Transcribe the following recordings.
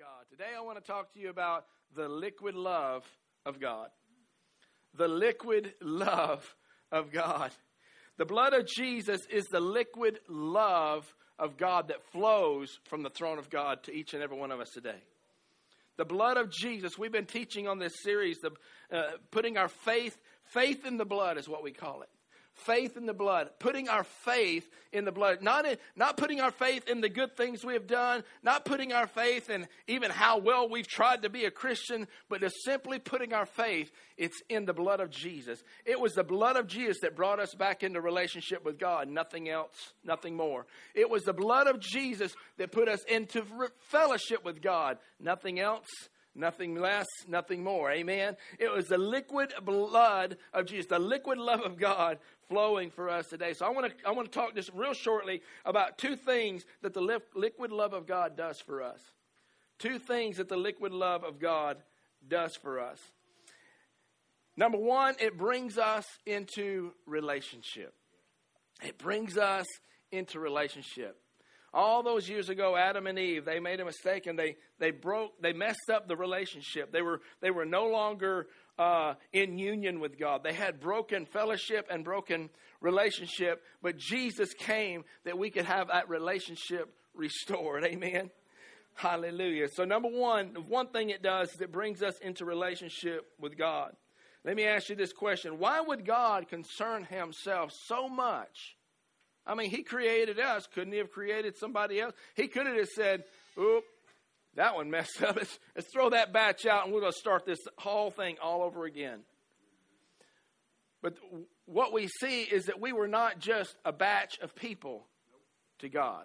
God. Today I want to talk to you about the liquid love of God. The liquid love of God. The blood of Jesus is the liquid love of God that flows from the throne of God to each and every one of us today. The blood of Jesus, we've been teaching on this series, putting our faith in the blood is what we call it. Faith in the blood, putting our faith in the blood, not putting our faith in the good things we have done, not putting our faith in even how well we've tried to be a Christian, but just simply putting our faith, it's in the blood of Jesus. It was the blood of Jesus that brought us back into relationship with God, nothing else, nothing more. It was the blood of Jesus that put us into fellowship with God, nothing else, nothing less, nothing more. Amen. It was the liquid blood of Jesus, the liquid love of God flowing for us today. So I want to talk just real shortly about two things that the liquid love of God does for us. Two things that the liquid love of God does for us. Number one, it brings us into relationship. It brings us into relationship. All those years ago, Adam and Eve, they made a mistake and they messed up the relationship. They were no longer in union with God. They had broken fellowship and broken relationship, but Jesus came that we could have that relationship restored. Amen. Hallelujah. So number one thing it does is it brings us into relationship with God. Let me ask you this question. Why would God concern himself so much? I mean, he created us. Couldn't he have created somebody else? He could have just said, oop, that one messed up. Let's throw that batch out and we're going to start this whole thing all over again. But what we see is that we were not just a batch of people to God.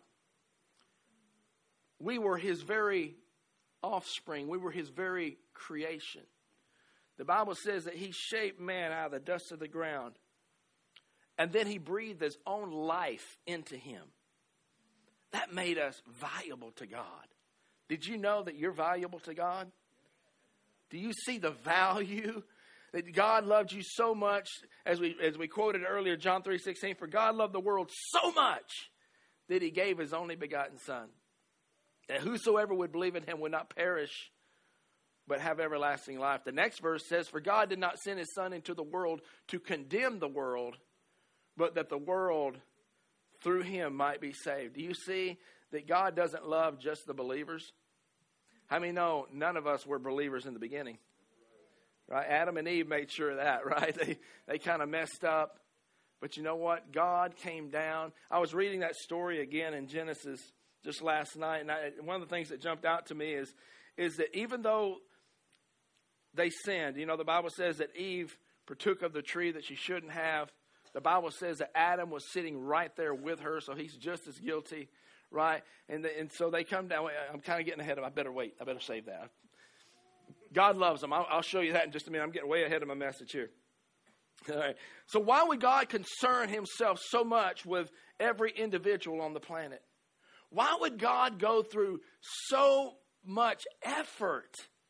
We were his very offspring. We were his very creation. The Bible says that he shaped man out of the dust of the ground. And then he breathed his own life into him. That made us valuable to God. Did you know that you're valuable to God? Do you see the value that God loved you so much? As we quoted earlier, John 3:16, for God loved the world so much that he gave his only begotten son, that whosoever would believe in him would not perish, but have everlasting life. The next verse says, for God did not send his son into the world to condemn the world, but that the world through him might be saved. Do you see that God doesn't love just the believers? How many know none of us were believers in the beginning? Right? Adam and Eve made sure of that, right? They kind of messed up. But you know what? God came down. I was reading that story again in Genesis just last night. And one of the things that jumped out to me is that even though they sinned, you know, the Bible says that Eve partook of the tree that she shouldn't have. The Bible says that Adam was sitting right there with her, so he's just as guilty, right? And so they come down. I'm kind of getting ahead of them. I better wait. I better save that. God loves them. I'll show you that in just a minute. I'm getting way ahead of my message here. All right. So why would God concern himself so much with every individual on the planet? Why would God go through so much effort?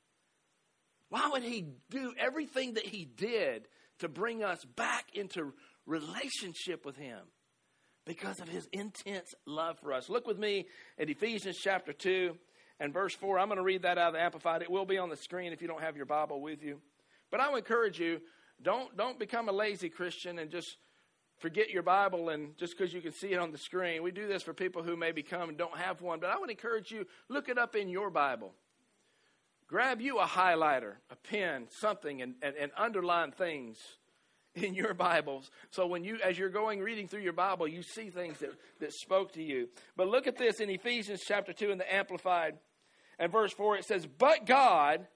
Why would he do everything that he did to bring us back into relationship with him? Because of his intense love for us. Look with me at Ephesians chapter 2 and verse 4. I'm going to read that out of the Amplified. It will be on the screen if you don't have your Bible with you. But I would encourage you, don't become a lazy Christian and just forget your Bible and just because you can see it on the screen. We do this for people who maybe come and don't have one. But I would encourage you, look it up in your Bible. Grab you a highlighter, a pen, something, and underline things in your Bibles. So as you're reading through your Bible, you see things that spoke to you. But look at this in Ephesians chapter 2 in the Amplified. And verse 4, it says, but God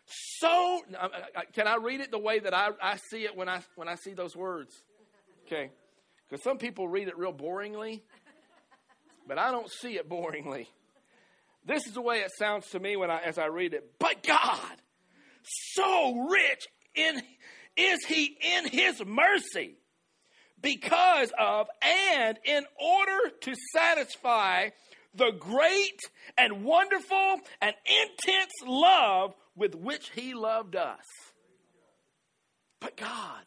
can I read it the way that I see it when I see those words? Okay. Because some people read it real boringly, but I don't see it boringly. This is the way it sounds to me as I read it. But God, so rich is he in his mercy, because of and in order to satisfy the great and wonderful and intense love with which he loved us. But God,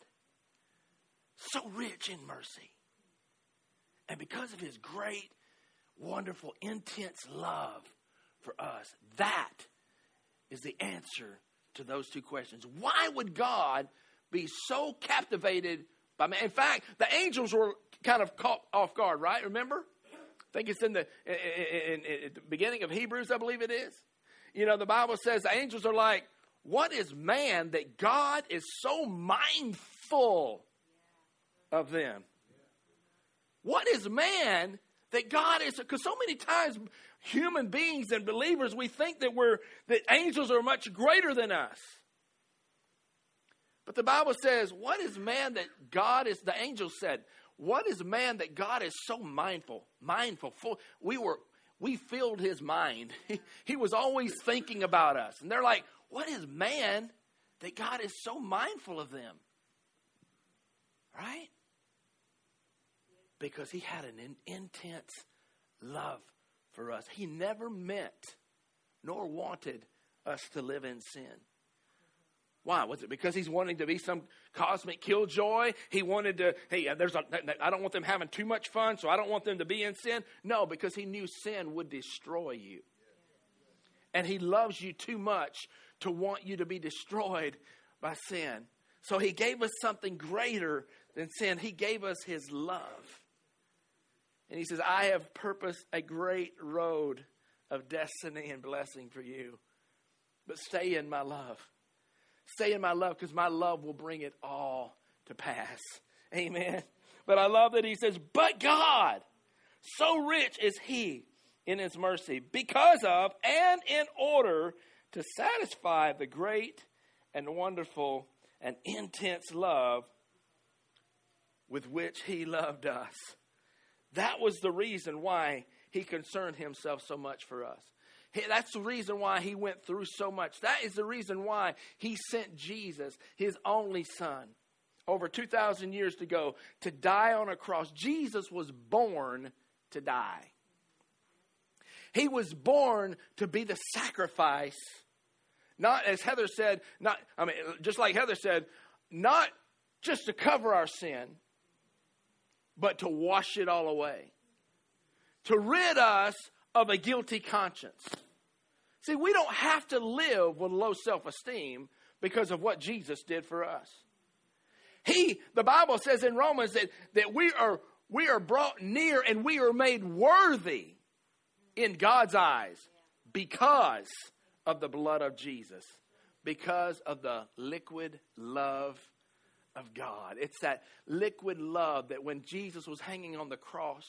so rich in mercy, and because of his great, wonderful, intense love for us, that is the answer to those two questions. Why would God be so captivated by man? In fact, the angels were kind of caught off guard, right? Remember? I think it's in the beginning of Hebrews, I believe it is. You know, the Bible says the angels are like, what is man that God is so mindful of them? What is man that God is? Because so many times human beings and believers, we think that angels are much greater than us. But the Bible says, what is man that God is, the angel said, what is man that God is so mindful? We filled his mind. He was always thinking about us. And they're like, what is man that God is so mindful of them? Right? Because he had an intense love for us. He never meant nor wanted us to live in sin. Why? Was it because he's wanting to be some cosmic killjoy? He wanted to, I don't want them having too much fun, so I don't want them to be in sin. No, because he knew sin would destroy you. And he loves you too much to want you to be destroyed by sin. So he gave us something greater than sin. He gave us his love. And he says, I have purposed a great road of destiny and blessing for you. But stay in my love. Stay in my love, because my love will bring it all to pass. Amen. But I love that he says, but God, so rich is he in his mercy, because of and in order to satisfy the great and wonderful and intense love with which he loved us. That was the reason why he concerned himself so much for us. That's the reason why he went through so much. That is the reason why he sent Jesus, his only son, over 2,000 years ago to die on a cross. Jesus was born to die. He was born to be the sacrifice. Not, as Heather said, just like Heather said, not just to cover our sin, but to wash it all away. To rid us of a guilty conscience. See, we don't have to live with low self-esteem because of what Jesus did for us. The Bible says in Romans that we are brought near and we are made worthy in God's eyes because of the blood of Jesus, because of the liquid love of God. It's that liquid love that when Jesus was hanging on the cross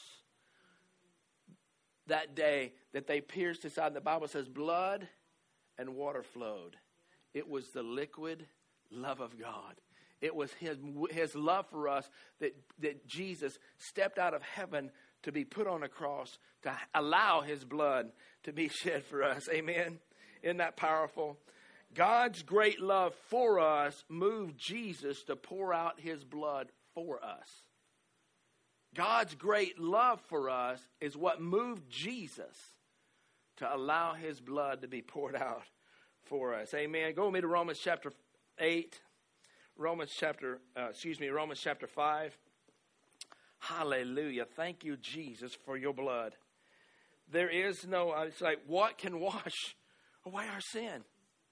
that day, that they pierced his side. The Bible says blood and water flowed. It was the liquid love of God. It was his love for us that Jesus stepped out of heaven to be put on a cross to allow his blood to be shed for us. Amen. Isn't that powerful? God's great love for us moved Jesus to pour out his blood for us. God's great love for us is what moved Jesus to allow his blood to be poured out for us. Amen. Go with me to Romans chapter 8. Romans chapter 5. Hallelujah. Thank you, Jesus, for your blood. There is no, it's like, what can wash away our sin?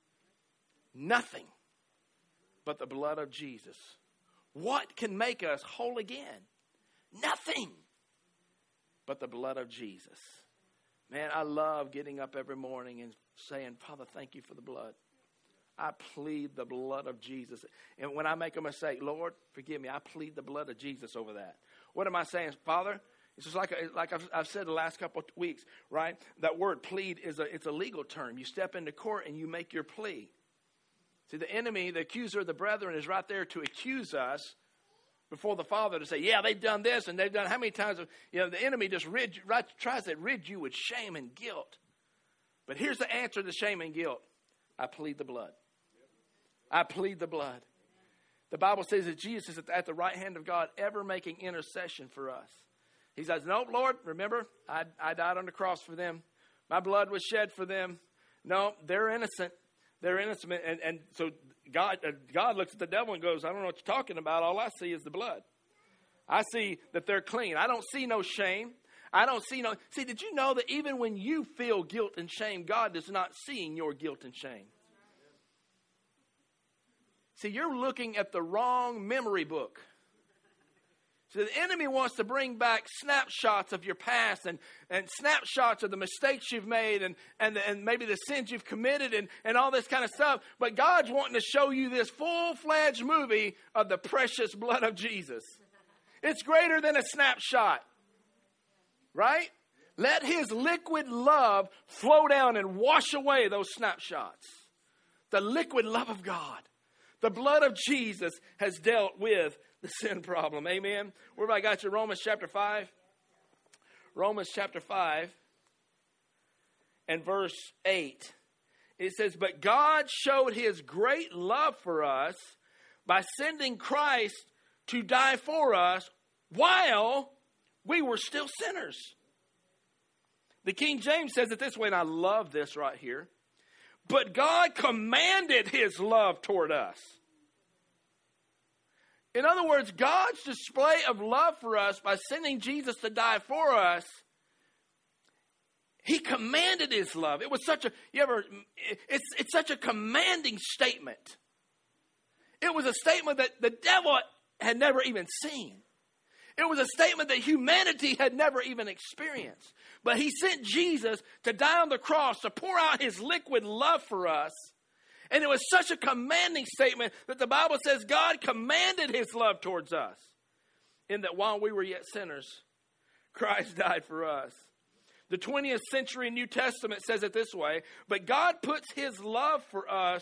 Nothing but the blood of Jesus. What can make us whole again? Nothing but the blood of Jesus. Man, I love getting up every morning and saying, Father, thank you for the blood. I plead the blood of Jesus. And when I make a mistake, Lord, forgive me. I plead the blood of Jesus over that. What am I saying, Father? It's just like I've said the last couple of weeks, right? That word plead it's a legal term. You step into court and you make your plea. See, the enemy, the accuser of the brethren, is right there to accuse us before the Father, to say, yeah, they've done this and they've done, how many times, the enemy just tries to rid you with shame and guilt. But here's the answer to shame and guilt. I plead the blood. I plead the blood. The Bible says that Jesus is at the right hand of God, ever making intercession for us. He says, no, Lord, remember, I died on the cross for them. My blood was shed for them. No, they're innocent. They're innocent. And so God looks at the devil and goes, I don't know what you're talking about. All I see is the blood. I see that they're clean. I don't see no shame. I don't see no... See, did you know that even when you feel guilt and shame, God is not seeing your guilt and shame? See, you're looking at the wrong memory book. So the enemy wants to bring back snapshots of your past and snapshots of the mistakes you've made and maybe the sins you've committed and all this kind of stuff. But God's wanting to show you this full-fledged movie of the precious blood of Jesus. It's greater than a snapshot, right? Let his liquid love flow down and wash away those snapshots. The liquid love of God, the blood of Jesus has dealt with the sin problem. Amen. Where have I got you? Romans chapter 5. Romans chapter 5 and verse 8. It says, but God showed his great love for us by sending Christ to die for us while we were still sinners. The King James says it this way, and I love this right here. But God commanded his love toward us. In other words, God's display of love for us by sending Jesus to die for us, he commanded his love. It was such a, it's such a commanding statement. It was a statement that the devil had never even seen. It was a statement that humanity had never even experienced. But he sent Jesus to die on the cross to pour out his liquid love for us. And it was such a commanding statement that the Bible says God commanded his love towards us. In that while we were yet sinners, Christ died for us. The 20th century New Testament says it this way, but God puts his love for us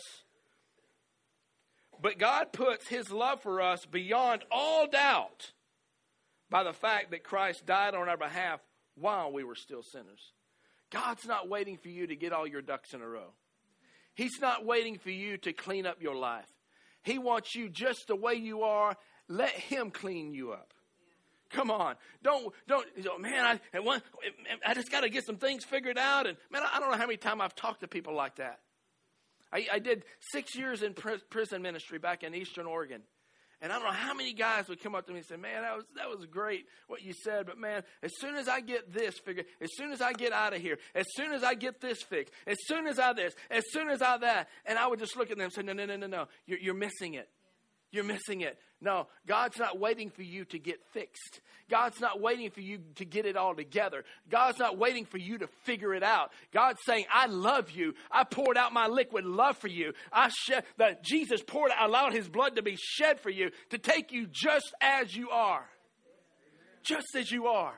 beyond all doubt by the fact that Christ died on our behalf while we were still sinners. God's not waiting for you to get all your ducks in a row. He's not waiting for you to clean up your life. He wants you just the way you are. Let him clean you up. Come on. Don't, man, I just got to get some things figured out. And man, I don't know how many times I've talked to people like that. I did 6 years in prison ministry back in Eastern Oregon. And I don't know how many guys would come up to me and say, man, that was great what you said. But, man, as soon as I get this figured, as soon as I get out of here, as soon as I get this fixed, as soon as I this, as soon as I that. And I would just look at them and say, no. You're missing it. You're missing it. No, God's not waiting for you to get fixed. God's not waiting for you to get it all together. God's not waiting for you to figure it out. God's saying, I love you. I poured out my liquid love for you. Jesus allowed his blood to be shed for you to take you just as you are. Just as you are.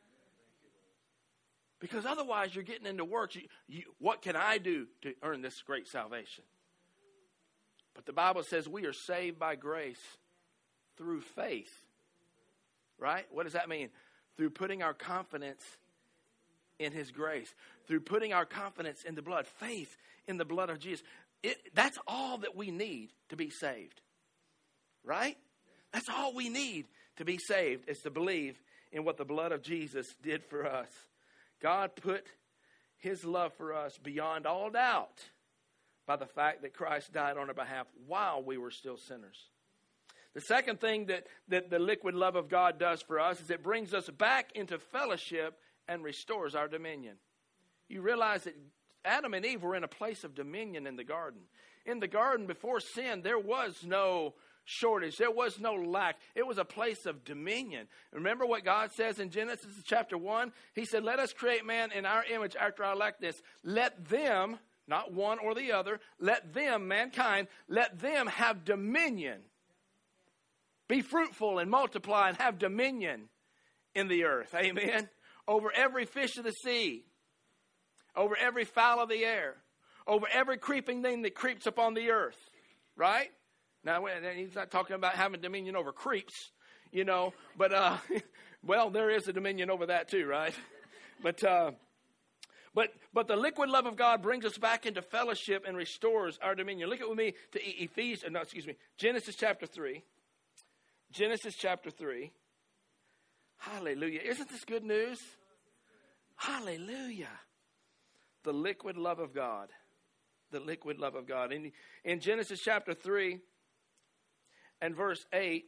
Because otherwise you're getting into works. What can I do to earn this great salvation? But the Bible says we are saved by grace through faith. Right? What does that mean? Through putting our confidence in his grace. Through putting our confidence in the blood. Faith in the blood of Jesus. That's all that we need to be saved. Right? That's all we need to be saved, is to believe in what the blood of Jesus did for us. God put his love for us beyond all doubt by the fact that Christ died on our behalf while we were still sinners. The second thing that the liquid love of God does for us is it brings us back into fellowship and restores our dominion. You realize that Adam and Eve were in a place of dominion in the garden. In the garden before sin, there was no shortage. There was no lack. It was a place of dominion. Remember what God says in Genesis chapter 1? He said, let us create man in our image after our likeness. Let them, not one or the other, let them, mankind, let them have dominion. Be fruitful and multiply and have dominion in the earth. Amen. Over every fish of the sea. Over every fowl of the air. Over every creeping thing that creeps upon the earth. Right? Now, he's not talking about having dominion over creeps, but, well, there is a dominion over that too, right? But the liquid love of God brings us back into fellowship and restores our dominion. Look with me to Genesis chapter 3. Genesis chapter 3. Hallelujah. Isn't this good news? Hallelujah. The liquid love of God. The liquid love of God. In Genesis chapter 3 and verse 8,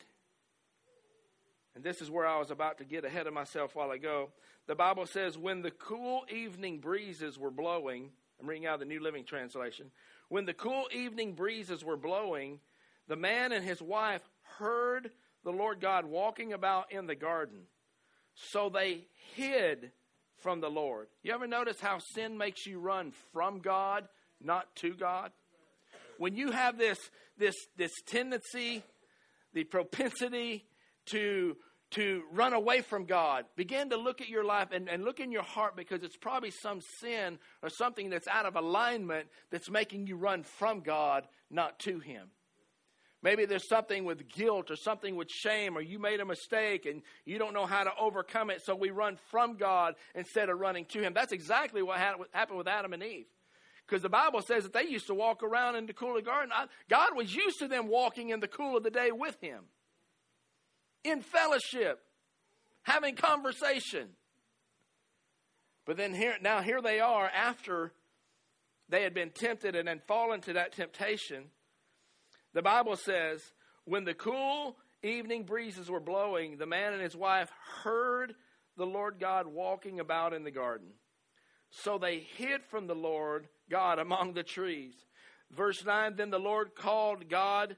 and this is where I was about to get ahead of myself while ago. The Bible says, when the cool evening breezes were blowing, I'm reading out the New Living Translation. When the cool evening breezes were blowing, the man and his wife heard the Lord God walking about in the garden. So they hid from the Lord. You ever notice how sin makes you run from God, not to God? When you have this tendency, the propensity to run away from God, begin to look at your life and look in your heart, because it's probably some sin or something that's out of alignment that's making you run from God, not to Him. Maybe there's something with guilt or something with shame, or you made a mistake and you don't know how to overcome it, so we run from God instead of running to Him. That's exactly what happened with Adam and Eve. Because the Bible says that they used to walk around in the cool of the garden. God was used to them walking in the cool of the day with Him, in fellowship, having conversation. But then here they are, after they had been tempted and then fallen to that temptation. The Bible says, when the cool evening breezes were blowing, the man and his wife heard the Lord God walking about in the garden. So they hid from the Lord God among the trees. Verse 9, then the Lord God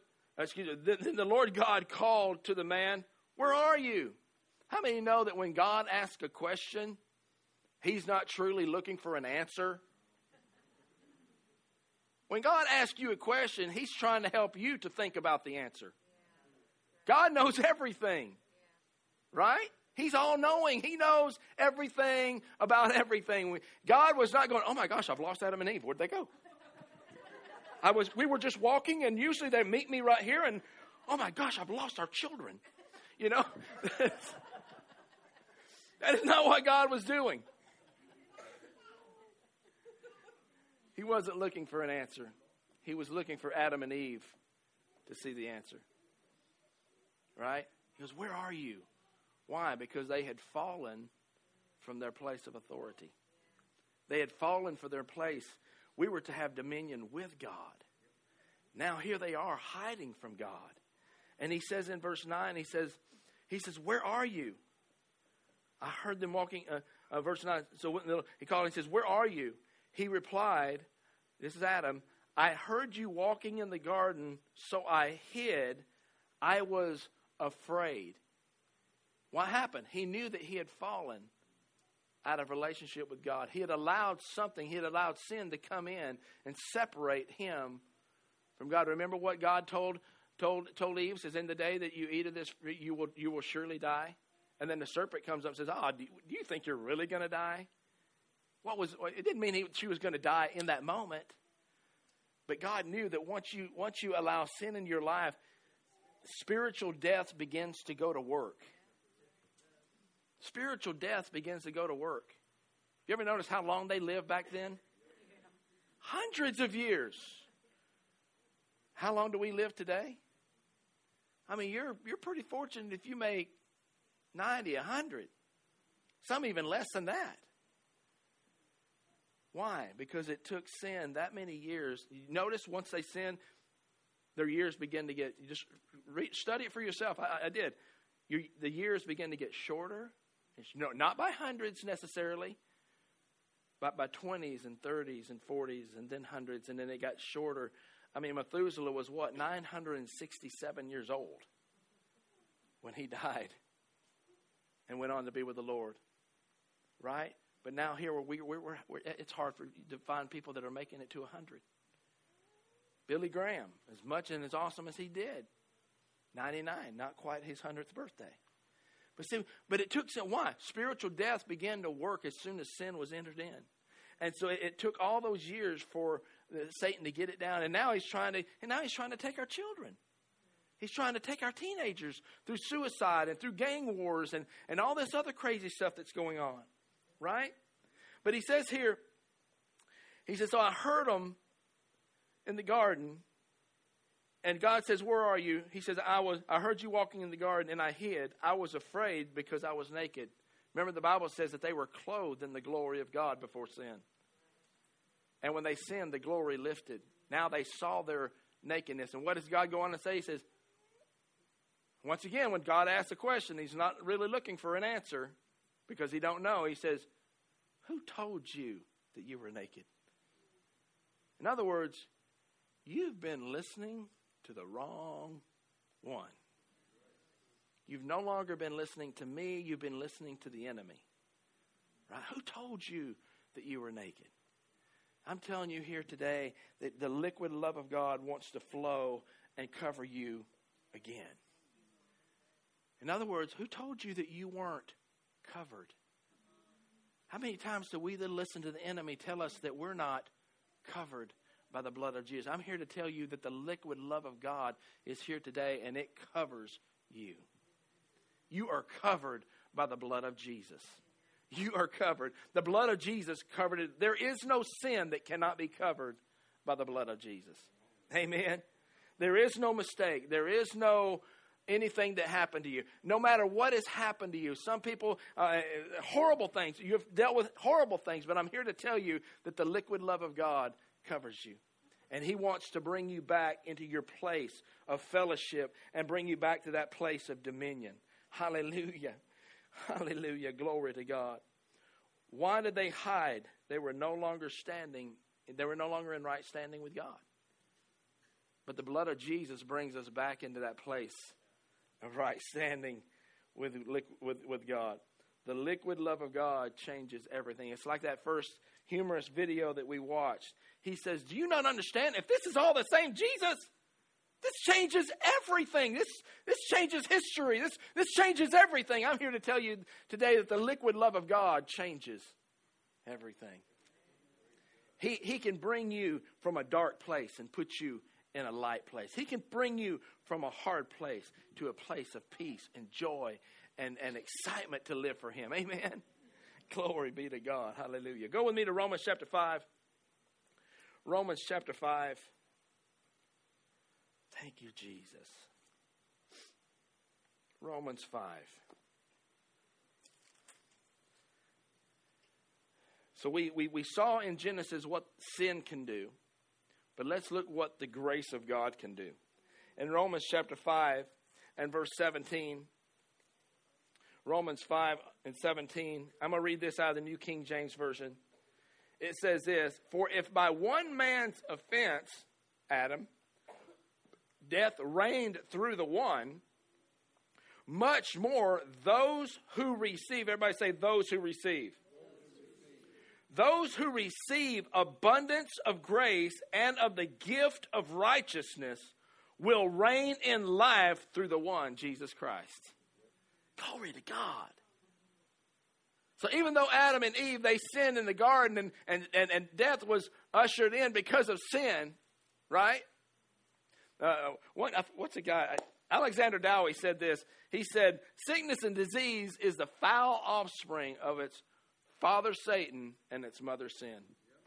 called to the man, where are you? How many know that when God asks a question, He's not truly looking for an answer? When God asks you a question, He's trying to help you to think about the answer. God knows everything, right? He's all-knowing. He knows everything about everything. God was not going, oh my gosh, I've lost Adam and Eve. Where'd they go? We were just walking, and usually they meet me right here, and oh my gosh, I've lost our children. You know? That is not what God was doing. He wasn't looking for an answer. He was looking for Adam and Eve to see the answer. Right? He goes, where are you? Why? Because they had fallen from their place of authority. They had fallen from their place. We were to have dominion with God. Now here they are hiding from God. And He says in verse 9, He says, where are you? I heard them walking, verse 9. So He called and He says, where are you? He replied, this is Adam, I heard you walking in the garden, so I hid. I was afraid. What happened? He knew that he had fallen out of relationship with God. He had allowed sin to come in and separate him from God. Remember what God told Eve? Says, in the day that you eat of this, you will surely die. And then the serpent comes up and says, do you think you're really going to die? It didn't mean she was going to die in that moment. But God knew that once you allow sin in your life, spiritual death begins to go to work. Spiritual death begins to go to work. You ever notice how long they lived back then? Hundreds of years. How long do we live today? I mean, you're pretty fortunate if you make 90, 100. Some even less than that. Why? Because it took sin that many years. Notice once they sin, their years begin to get, you just study it for yourself. I did. The years begin to get shorter. Not by hundreds necessarily, but by 20s and 30s and 40s and then hundreds, and then it got shorter. I mean, Methuselah was 967 years old when he died and went on to be with the Lord, right? But now here it's hard to find people that are making it to 100. Billy Graham, as much and as awesome as he did, 99, not quite his 100th birthday. But it took some. Why? Spiritual death began to work as soon as sin was entered in, and so it took all those years for Satan to get it down. And now he's trying to take our children. He's trying to take our teenagers through suicide and through gang wars and all this other crazy stuff that's going on, right? But he says here, he says, so I heard them in the garden. And God says, where are you? He says, I heard you walking in the garden and I hid. I was afraid because I was naked. Remember, the Bible says that they were clothed in the glory of God before sin. And when they sinned, the glory lifted. Now they saw their nakedness. And what does God go on to say? He says, once again, when God asks a question, He's not really looking for an answer because He don't know. He says, who told you that you were naked? In other words, you've been listening to the wrong one. You've no longer been listening to me. You've been listening to the enemy. Right? Who told you that you were naked? I'm telling you here today that the liquid love of God wants to flow and cover you again. In other words, who told you that you weren't covered? How many times do we that listen to the enemy tell us that we're not covered by the blood of Jesus? I'm here to tell you that the liquid love of God is here today, and it covers you. You are covered by the blood of Jesus. You are covered. The blood of Jesus covered it. There is no sin that cannot be covered by the blood of Jesus. Amen. There is no mistake. There is no anything that happened to you. No matter what has happened to you. Some people, horrible things. You've dealt with horrible things. But I'm here to tell you that the liquid love of God covers you. And He wants to bring you back into your place of fellowship and bring you back to that place of dominion. Hallelujah. Hallelujah. Glory to God. Why did they hide? They were no longer standing. They were no longer in right standing with God. But the blood of Jesus brings us back into that place of right standing with God. The liquid love of God changes everything. It's like that first humorous video that we watched. He says, do you not understand? If this is all the same Jesus, this changes everything. This changes history. This changes everything. I'm here to tell you today that the liquid love of God changes everything. He can bring you from a dark place and put you in a light place. He can bring you from a hard place to a place of peace and joy and excitement to live for Him. Amen. Glory be to God. Hallelujah. Go with me to Romans chapter 5. Romans chapter 5. Thank you, Jesus. Romans 5. So we saw in Genesis what sin can do. But let's look what the grace of God can do. In Romans chapter 5 and verse 17. Romans 5 and 17. I'm going to read this out of the New King James Version. It says this. For if by one man's offense, Adam, death reigned through the one, much more those who receive, everybody say those who receive. Those who receive abundance of grace and of the gift of righteousness will reign in life through the one, Jesus Christ. Glory to God. So even though Adam and Eve, they sinned in the garden and death was ushered in because of sin, right? What's the guy? Alexander Dowie said this. He said, sickness and disease is the foul offspring of its father Satan and its mother sin.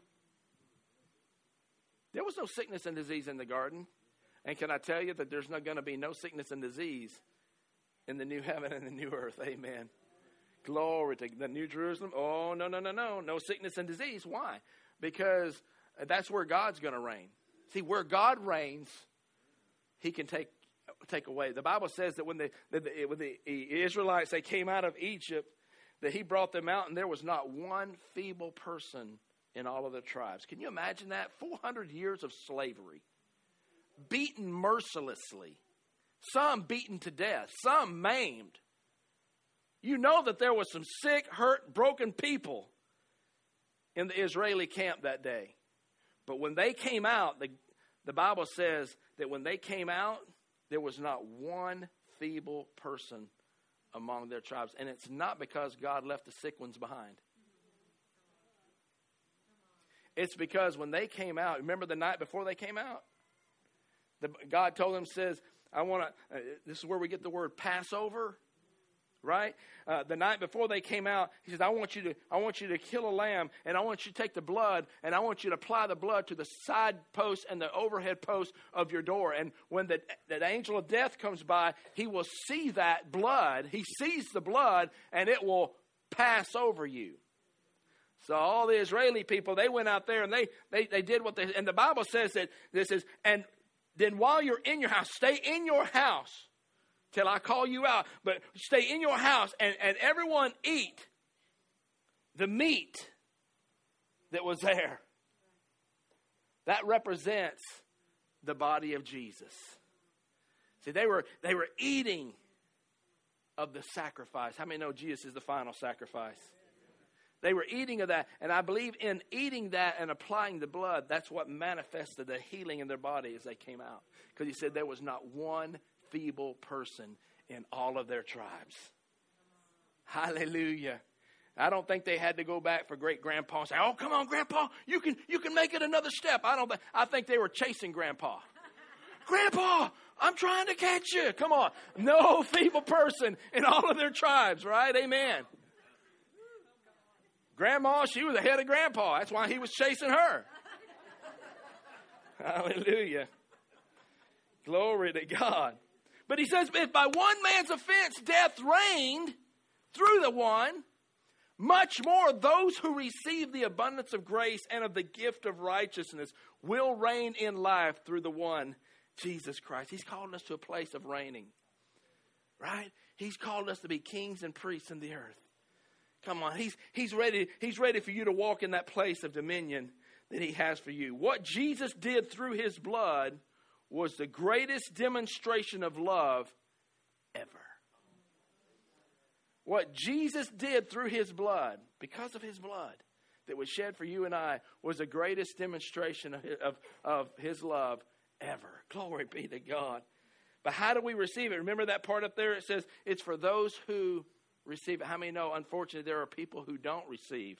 There was no sickness and disease in the garden. And can I tell you that there's not going to be no sickness and disease in the new heaven and the new earth? Amen. Glory to the New Jerusalem. Oh, no. No sickness and disease. Why? Because that's where God's going to reign. See, where God reigns, He can take away. The Bible says that when the Israelites, they came out of Egypt, that He brought them out and there was not one feeble person in all of the tribes. Can you imagine that? 400 years of slavery. Beaten mercilessly. Some beaten to death. Some maimed. You know that there was some sick, hurt, broken people in the Israeli camp that day. But when they came out, the Bible says that when they came out, there was not one feeble person among their tribes. And it's not because God left the sick ones behind. It's because when they came out, remember the night before they came out? God told them, says, this is where we get the word Passover, right? The night before they came out, He says, I want you to kill a lamb, and I want you to take the blood, and I want you to apply the blood to the side post and the overhead post of your door. And when the angel of death comes by, he will see that blood. He sees the blood, and it will pass over you. So all the Israeli people, they went out there, and they did what they, and the Bible says that this is, and then while you're in your house, stay in your house till I call you out. But stay in your house and everyone eat the meat that was there. That represents the body of Jesus. See, they were eating of the sacrifice. How many know Jesus is the final sacrifice? They were eating of that. And I believe in eating that and applying the blood, that's what manifested the healing in their body as they came out. Because he said there was not one feeble person in all of their tribes. Hallelujah. I don't think they had to go back for great grandpa and say, oh, come on, grandpa, you can make it another step. I think they were chasing grandpa. Grandpa, I'm trying to catch you. Come on. No feeble person in all of their tribes, right? Amen. Grandma, she was ahead of grandpa. That's why he was chasing her. Hallelujah. Glory to God. But he says, if by one man's offense death reigned through the one, much more those who receive the abundance of grace and of the gift of righteousness will reign in life through the one, Jesus Christ. He's called us to a place of reigning. Right? He's called us to be kings and priests in the earth. Come on, he's ready for you to walk in that place of dominion that he has for you. What Jesus did through his blood was the greatest demonstration of love ever. What Jesus did through his blood, because of his blood that was shed for you and I, was the greatest demonstration of his love ever. Glory be to God. But how do we receive it? Remember that part up there? It says it's for those who receive it. How many know, unfortunately, there are people who don't receive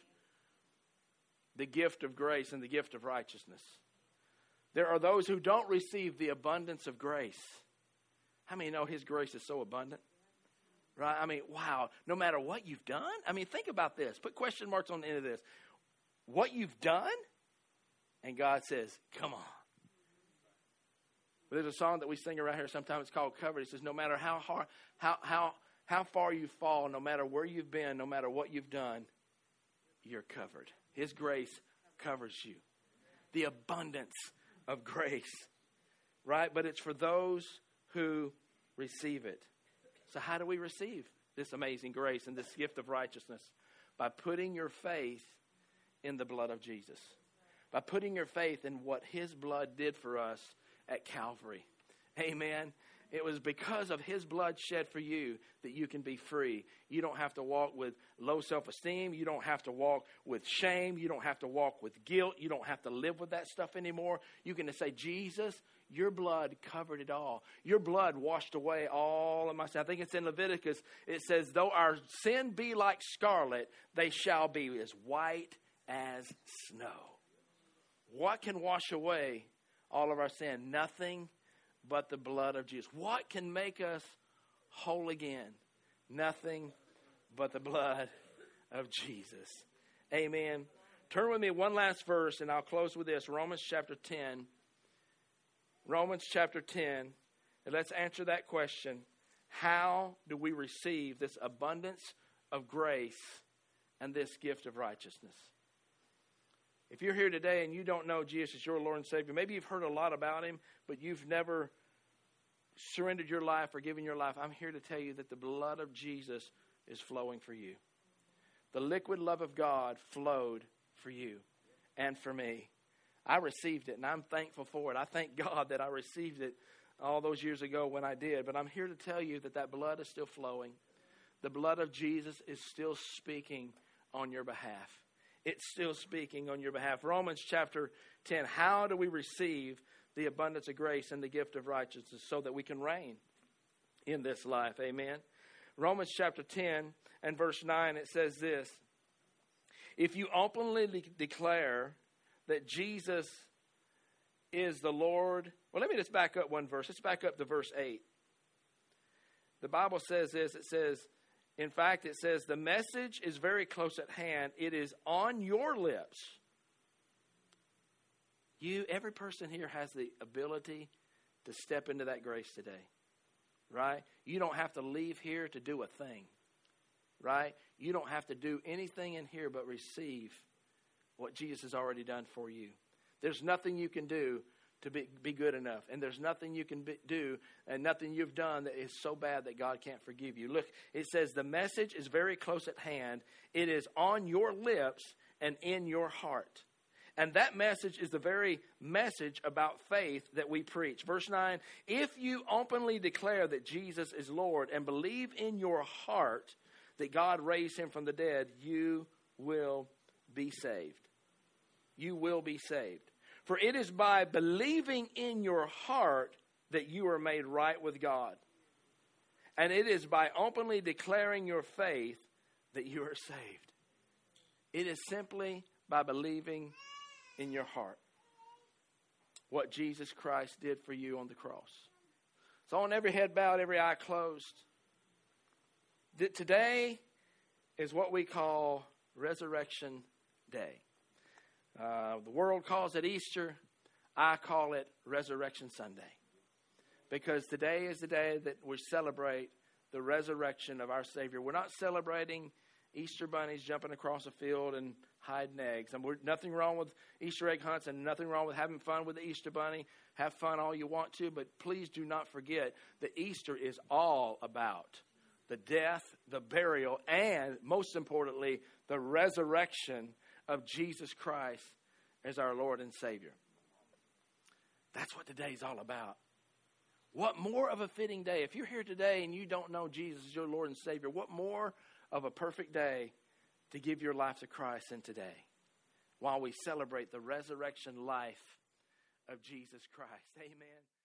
the gift of grace and the gift of righteousness? There are those who don't receive the abundance of grace. How many know his grace is so abundant? Right? I mean, wow. No matter what you've done. I mean, think about this. Put question marks on the end of this. What you've done, and God says, come on. There's a song that we sing around here. Sometimes it's called Covered. It says, no matter how hard, how far you fall, no matter where you've been, no matter what you've done, you're covered. His grace covers you. The abundance of grace. Right? But it's for those who receive it. So how do we receive this amazing grace and this gift of righteousness? By putting your faith in the blood of Jesus. By putting your faith in what his blood did for us at Calvary. Amen. It was because of his blood shed for you that you can be free. You don't have to walk with low self-esteem. You don't have to walk with shame. You don't have to walk with guilt. You don't have to live with that stuff anymore. You can just say, Jesus, your blood covered it all. Your blood washed away all of my sin. I think it's in Leviticus. It says, though our sin be like scarlet, they shall be as white as snow. What can wash away all of our sin? Nothing but the blood of Jesus. What can make us whole again? Nothing but the blood of Jesus. Amen. Turn with me one last verse, and I'll close with this. Romans chapter 10. Romans chapter 10. And let's answer that question. How do we receive this abundance of grace and this gift of righteousness? If you're here today and you don't know Jesus as your Lord and Savior, maybe you've heard a lot about him, but you've never surrendered your life or given your life, I'm here to tell you that the blood of Jesus is flowing for you. The liquid love of God flowed for you and for me. I received it, and I'm thankful for it. I thank God that I received it all those years ago when I did. But I'm here to tell you that that blood is still flowing. The blood of Jesus is still speaking on your behalf. It's still speaking on your behalf. Romans chapter 10. How do we receive the abundance of grace and the gift of righteousness so that we can reign in this life? Amen. Romans chapter 10 and verse 9, it says this. If you openly declare that Jesus is the Lord. Well, let me just back up one verse. Let's back up to verse 8. The Bible says this. It says, in fact, it says, the message is very close at hand. It is on your lips. Every person here has the ability to step into that grace today, right? You don't have to leave here to do a thing, right? You don't have to do anything in here but receive what Jesus has already done for you. There's nothing you can do to be good enough. And there's nothing you can do and nothing you've done that is so bad that God can't forgive you. Look, it says the message is very close at hand. It is on your lips and in your heart. And that message is the very message about faith that we preach. Verse 9, if you openly declare that Jesus is Lord and believe in your heart that God raised him from the dead, you will be saved. You will be saved. For it is by believing in your heart that you are made right with God. And it is by openly declaring your faith that you are saved. It is simply by believing in your heart what Jesus Christ did for you on the cross. So on every head bowed, every eye closed. Today is what we call Resurrection Day. The world calls it Easter. I call it Resurrection Sunday. Because today is the day that we celebrate the resurrection of our Savior. We're not celebrating Easter bunnies jumping across a field and hiding eggs. And nothing wrong with Easter egg hunts and nothing wrong with having fun with the Easter bunny. Have fun all you want to, but please do not forget that Easter is all about the death, the burial, and most importantly, the resurrection of Jesus Christ as our Lord and Savior. That's what today's all about. What more of a fitting day? If you're here today and you don't know Jesus as your Lord and Savior, what more of a perfect day to give your life to Christ than today, while we celebrate the resurrection life of Jesus Christ. Amen.